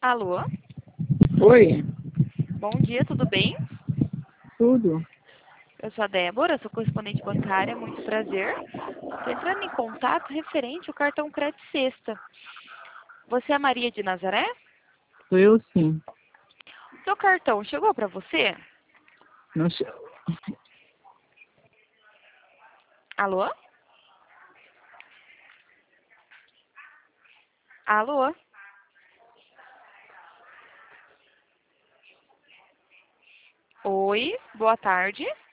Alô? Oi, Bom dia, tudo bem? tudo. Eu sou a Débora, sou correspondente bancária, muito prazer. Estou entrando em contato referente ao cartão Crédito Sexta. Você é a Maria de Nazaré? Sou eu sim. Seu cartão chegou para você? Não, che- Alô? Alô? Oi, boa tarde.